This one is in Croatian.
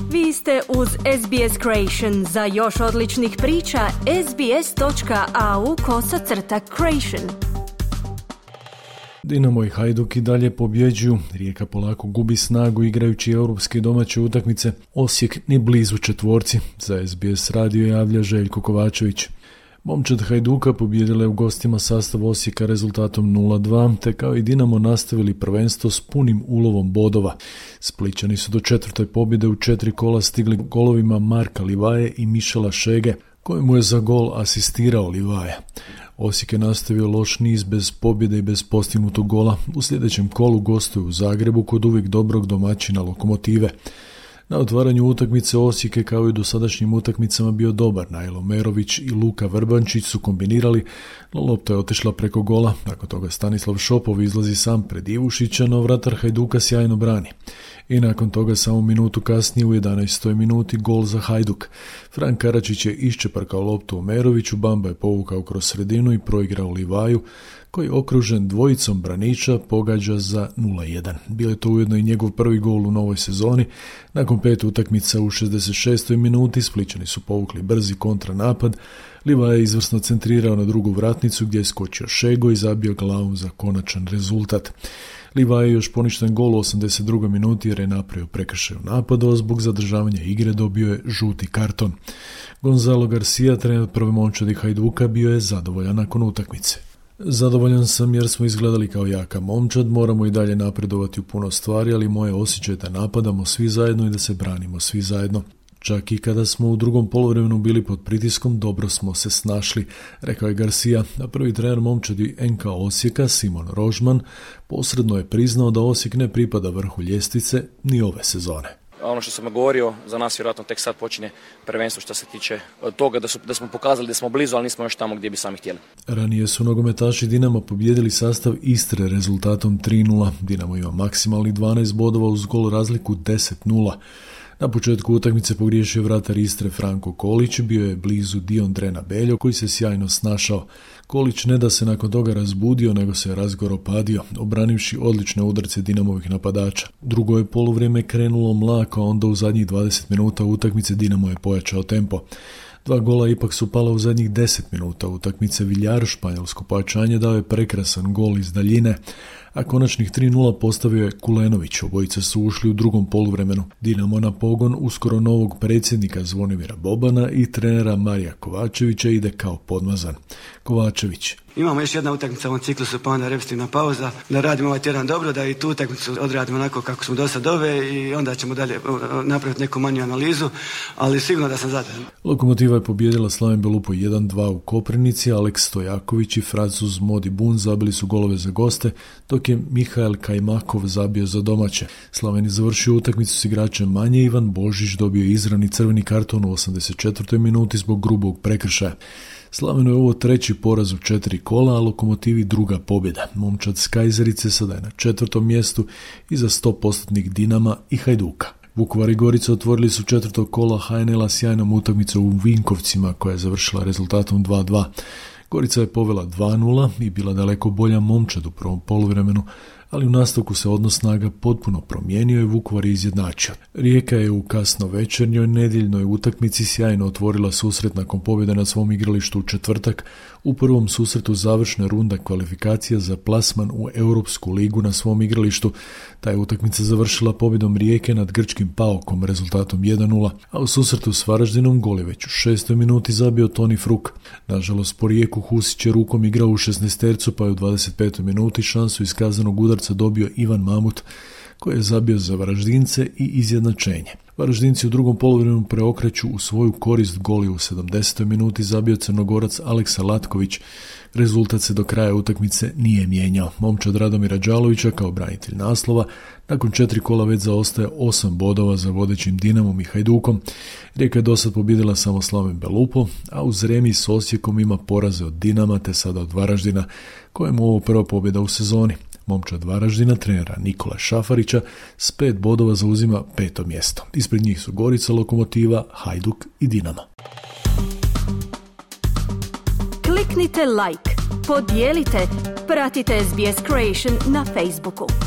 Vi ste uz SBS Creation. Za još odličnih priča, sbs.au/creation. Dinamo i Hajduk i dalje pobjeđuju, Rijeka polako gubi snagu igrajući europske domaće utakmice, Osijek ni blizu četvorci, za SBS radio javlja Željko Kovačević. Momčad Hajduka pobijedile u gostima sastav Osijeka rezultatom 0-2, te kao i Dinamo nastavili prvenstvo s punim ulovom bodova. Splićani su do četvrte pobjede u 4 kola stigli golovima Marka Livaje i Mišela Šege, kojemu je za gol asistirao Livaja. Osijek je nastavio loš niz bez pobjede i bez postignutog gola. U sljedećem kolu gostuju u Zagrebu kod uvijek dobrog domaćina Lokomotive. Na otvaranju utakmice Osijek je kao i u dosadašnjim utakmicama bio dobar. Najlo Merović i Luka Vrbančić su kombinirali, no lopta je otišla preko gola. Nakon toga Stanislav Šopov izlazi sam pred Ivušića, no vratar Hajduka sjajno brani. I nakon toga samo minutu kasnije u 11. minuti gol za Hajduk. Frank Karačić je iščeprkao loptu u Meroviću, Bamba je povukao kroz sredinu i proigrao Livaju, koji okružen dvojicom braniča pogađa za 0-1. Bio je to ujedno i njegov prvi gol u novoj sezoni. Nakon 5 utakmica u 66. minuti Splićani su povukli brzi kontranapad. Livaja je izvrsno centrirao na drugu vratnicu gdje je skočio Šego i zabio glavom za konačan rezultat. Livaja je još poništen gol u 82. minuti jer je napravio prekršaj u napadu, a zbog zadržavanja igre dobio je žuti karton. Gonzalo Garcia, trener prve momčadi Hajduka, bio je zadovoljan nakon utakmice. Zadovoljan sam jer smo izgledali kao jaka momčad, moramo i dalje napredovati u puno stvari, ali moje osjećaj da napadamo svi zajedno i da se branimo svi zajedno. Čak i kada smo u drugom poluvremenu bili pod pritiskom, dobro smo se snašli, rekao je Garcia, a prvi trener momčadi NK Osijeka, Simon Rožman, posredno je priznao da Osijek ne pripada vrhu ljestvice ni ove sezone. Ono što sam govorio, za nas vjerojatno tek sad počinje prvenstvo što se tiče toga da smo pokazali da smo blizu, ali nismo još tamo gdje bi sami htjeli. Ranije su nogometaši Dinama pobijedili sastav Istre rezultatom 3-0. Dinamo ima maksimalnih 12 bodova uz gol razliku 10-0. Na početku utakmice pogriješio vratar Istre Franko Kolić, bio je blizu Diondrena Beljo koji se sjajno snašao. Kolić ne da se nakon toga razbudio, nego se razgoropadio, obranivši odlične udarce Dinamovih napadača. Drugo je poluvrijeme krenulo mlako, a onda u zadnjih 20 minuta utakmice Dinamo je pojačao tempo. 2 gola ipak su pala u zadnjih 10 minuta utakmice. Villar, španjolsko pojačanje, dao je prekrasan gol iz daljine, a konačnih 3-0 postavio je Kulenović. Obojice su ušli u drugom poluvremenu. Dinamo na pogon uskoro novog predsjednika Zvonimira Bobana i trenera Marija Kovačevića ide kao podmazan. Kovačević: imamo još jedna utakmica u ovom ciklusu, pa onda repstivna pauza, da radimo ovaj tjedan dobro, da i tu utakmicu odradimo onako kako smo do sad ove i onda ćemo dalje napraviti neku manju analizu, ali sigurno da sam zadovoljan. Lokomotiva je pobijedila Slaven Belupo 1-2 u Koprivnici, Aleks Stojaković i Francuz Modi Bun zabili su golove za goste, dok je Mihael Kajmakov zabio za domaće. Slaven je završio utakmicu s igračem manje, Ivan Božić dobio izravni crveni karton u 84. minuti zbog grubog prekršaja. Slavenu je ovo 3. poraz u 4 kola, a Lokomotivi 2. pobjeda. Momčad s Kajzerice sada je na 4. mjestu iza 100% Dinama i Hajduka. Vukovar i Gorica otvorili su 4. kola HNL-a sjajnom utakmicom u Vinkovcima koja je završila rezultatom 2-2. Gorica je povela 2-0 i bila daleko bolja Momčad u prvom poluvremenu, ali u nastavku se odnos snaga potpuno promijenio i Vukovar je izjednačio. Rijeka je u kasno večernjoj nedjeljnoj utakmici sjajno otvorila susret nakon pobjede na svom igralištu u četvrtak. U prvom susretu završna runda kvalifikacija za plasman u Europsku ligu na svom igralištu. Ta je utakmica završila pobjedom Rijeke nad grčkim PAOK-om rezultatom 1-0, a u susretu s Varaždinom gol je već u 6. minuti zabio Toni Fruk. Nažalost, po Rijeku Husić je rukom igrao u 16. pa je u 25. minuti šansu iz kaznenog udarca dobio Ivan Mamut, koji je zabio za Varaždince i izjednačenje. Varaždinci u drugom poluvremenu preokreću u svoju korist, gol je u 70. minuti zabio Crnogorac Aleksa Latković. Rezultat se do kraja utakmice nije mijenjao. Momčad Radomira Đalovića kao branitelj naslova nakon 4 kola već zaostaje 8 bodova za vodećim Dinamom i Hajdukom. Rijeka je dosad pobjedila samo Slaven Belupo, a uz remis s Osijekom ima poraze od Dinama te sada od Varaždina, kojemu ovo prva pobjeda u sezoni. Momčad Varaždina, trenera Nikola Šafarića, s 5 bodova zauzima 5. mjesto. Ispred njih su Gorica, Lokomotiva, Hajduk i Dinamo. Kliknite like, podijelite, pratite SBS Creation na Facebooku.